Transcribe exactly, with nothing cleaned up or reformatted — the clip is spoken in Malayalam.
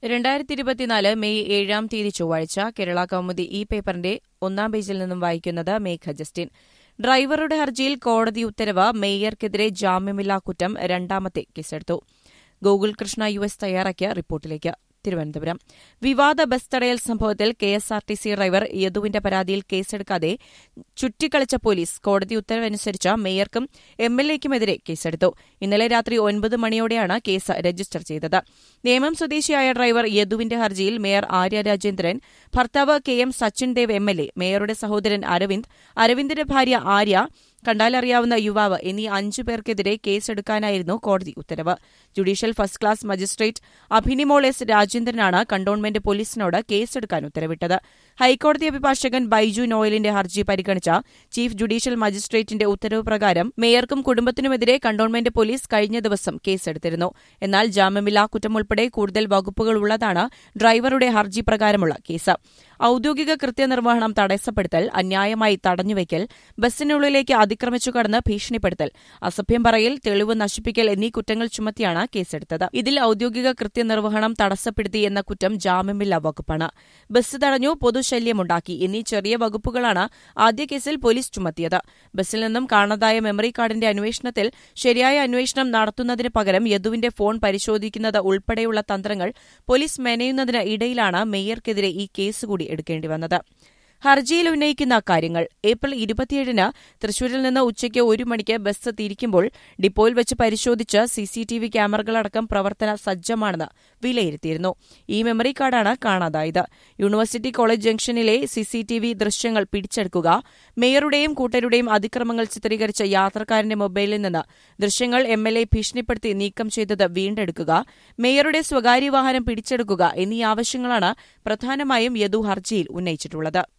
രണ്ടായിരത്തി ഇരുപത്തിനാല് മെയ് ഏഴാം തീയതി ചൊവ്വാഴ്ച കേരള കൗമുദി ഈ പേപ്പറിന്റെ ഒന്നാം പേജിൽ നിന്നും വായിക്കുന്നത് മേഘ ജസ്റ്റിൻ. ഡ്രൈവറുടെ ഹർജിയിൽ കോടതി ഉത്തരവ്, മേയർക്കെതിരെ ജാമ്യമില്ലാ കുറ്റം, രണ്ടാമത്തെ കേസെടുത്തു. ഗോകുൽ കൃഷ്ണ യു എസ് തയ്യാറാക്കിയ റിപ്പോർട്ടിലേക്ക്. തിരുവനന്തപുരം. വിവാദ ബസ് തടയൽ സംഭവത്തിൽ K S R T C driver യദുവിന്റെ പരാതിയിൽ കേസെടുക്കാതെ ചുറ്റിക്കളിച്ച പോലീസ് കോടതി ഉത്തരവനുസരിച്ച് മേയർക്കും എം എൽ എക്കുമെതിരെ കേസെടുത്തു. ഇന്നലെ രാത്രി ഒൻപത് മണിയോടെയാണ് കേസ് രജിസ്റ്റർ ചെയ്തത്. നേമം സ്വദേശിയായ ഡ്രൈവർ യദുവിന്റെ ഹർജിയിൽ മേയർ ആര്യ രാജേന്ദ്രൻ, ഭർത്താവ് K M Sachin Dev M L A, മേയറുടെ സഹോദരൻ അരവിന്ദ്, അരവിന്ദിന്റെ ഭാര്യ ആര്യ, കണ്ടാലറിയാവുന്ന യുവാവ് എന്നീ അഞ്ചു പേർക്കെതിരെ കേസെടുക്കാനായിരുന്നു കോടതി ഉത്തരവ്. Judicial first class magistrate Abhinimol S രാജേന്ദ്രനാണ് കണ്ടോൺമെന്റ് പോലീസിനോട് കേസെടുക്കാൻ ഉത്തരവിട്ടത്. ഹൈക്കോടതി അഭിഭാഷകൻ ബൈജു നോയലിന്റെ ഹർജി പരിഗണിച്ച ചീഫ് ജുഡീഷ്യൽ മജിസ്ട്രേറ്റിന്റെ ഉത്തരവ് പ്രകാരം മേയർക്കും കുടുംബത്തിനുമെതിരെ കണ്ടോൺമെന്റ് പോലീസ് കഴിഞ്ഞ ദിവസം കേസെടുത്തിരുന്നു. എന്നാൽ ജാമ്യമില്ലാ കുറ്റം ഉൾപ്പെടെ കൂടുതൽ വകുപ്പുകളുള്ളതാണ് ഡ്രൈവറുടെ ഹർജി പ്രകാരമുള്ള കേസ്. ഔദ്യോഗിക കൃത്യനിർവഹണം തടസ്സപ്പെടുത്തൽ, അന്യായമായി തടഞ്ഞുവയ്ക്കൽ, ബസ്സിനുള്ളിലേക്ക് അതിക്രമിച്ചു കടന്ന് ഭീഷണിപ്പെടുത്തൽ, അസഭ്യം പറയൽ, തെളിവ് നശിപ്പിക്കൽ എന്നീ കുറ്റങ്ങൾ ചുമത്തിയാണ് കേസെടുത്തത്. ഇതിൽ ഔദ്യോഗിക കൃത്യനിർവഹണം തടസ്സപ്പെടുത്തി എന്ന കുറ്റം ജാമ്യമില്ലാ വകുപ്പാണ്. ബസ് തടഞ്ഞു, പൊതുശല്യമുണ്ടാക്കി എന്നീ ചെറിയ വകുപ്പുകളാണ് ആദ്യ കേസിൽ പോലീസ് ചുമത്തിയത്. ബസ്സിൽ നിന്നും കാണാതായ മെമ്മറി കാർഡിന്റെ അന്വേഷണത്തിൽ ശരിയായ അന്വേഷണം നടത്തുന്നതിന് പകരം യദുവിന്റെ ഫോൺ പരിശോധിക്കുന്നത് ഉൾപ്പെടെയുള്ള തന്ത്രങ്ങൾ പോലീസ് മെനയുന്നതിന് ഇടയിലാണ് മേയർക്കെതിരെ ഈ കേസ് കൂടി എടുക്കേണ്ടി വന്നത്. ഹർജിയിൽ ഉന്നയിക്കുന്ന കാര്യങ്ങൾ: ഏപ്രിൽ ഇരുപത്തിയേഴിന് തൃശൂരിൽ നിന്ന് ഉച്ചയ്ക്ക് ഒരു മണിക്ക് ബസ് തിരിക്കുമ്പോൾ ഡിപ്പോയിൽ വെച്ച് പരിശോധിച്ച് സിസിടിവി ക്യാമറകളടക്കം പ്രവർത്തന സജ്ജമാണെന്ന് വിലയിരുത്തിയിരുന്നു. ഈ മെമ്മറി കാർഡാണ് കാണാതായത്. യൂണിവേഴ്സിറ്റി കോളേജ് ജംഗ്ഷനിലെ സിസിടിവി ദൃശ്യങ്ങൾ പിടിച്ചെടുക്കുക, മേയറുടെയും കൂട്ടരുടെയും അതിക്രമങ്ങൾ ചിത്രീകരിച്ച യാത്രക്കാരന്റെ മൊബൈലിൽ നിന്ന് ദൃശ്യങ്ങൾ എം എൽ എ ഭീഷണിപ്പെടുത്തി നീക്കം ചെയ്തത് വീണ്ടെടുക്കുക, മേയറുടെ സ്വകാര്യ വാഹനം പിടിച്ചെടുക്കുക എന്നീ ആവശ്യങ്ങളാണ് പ്രധാനമായും യദു ഹർജിയിൽ ഉന്നയിച്ചിട്ടുള്ളത്.